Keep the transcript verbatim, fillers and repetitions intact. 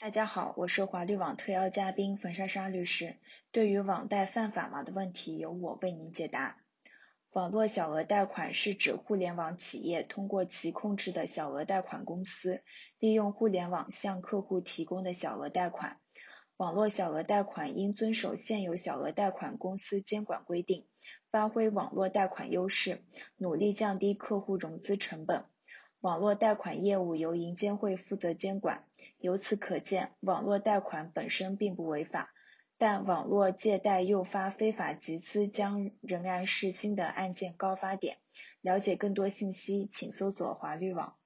大家好，我是华律网特邀嘉宾冯莎莎律师。对于网贷犯法吗的问题，由我为您解答。网络小额贷款是指互联网企业通过其控制的小额贷款公司，利用互联网向客户提供的小额贷款。网络小额贷款应遵守现有小额贷款公司监管规定，发挥网络贷款优势，努力降低客户融资成本。网络贷款业务由银监会负责监管，由此可见，网络贷款本身并不违法，但网络借贷诱发非法集资将仍然是新的案件高发点。了解更多信息，请搜索华律网。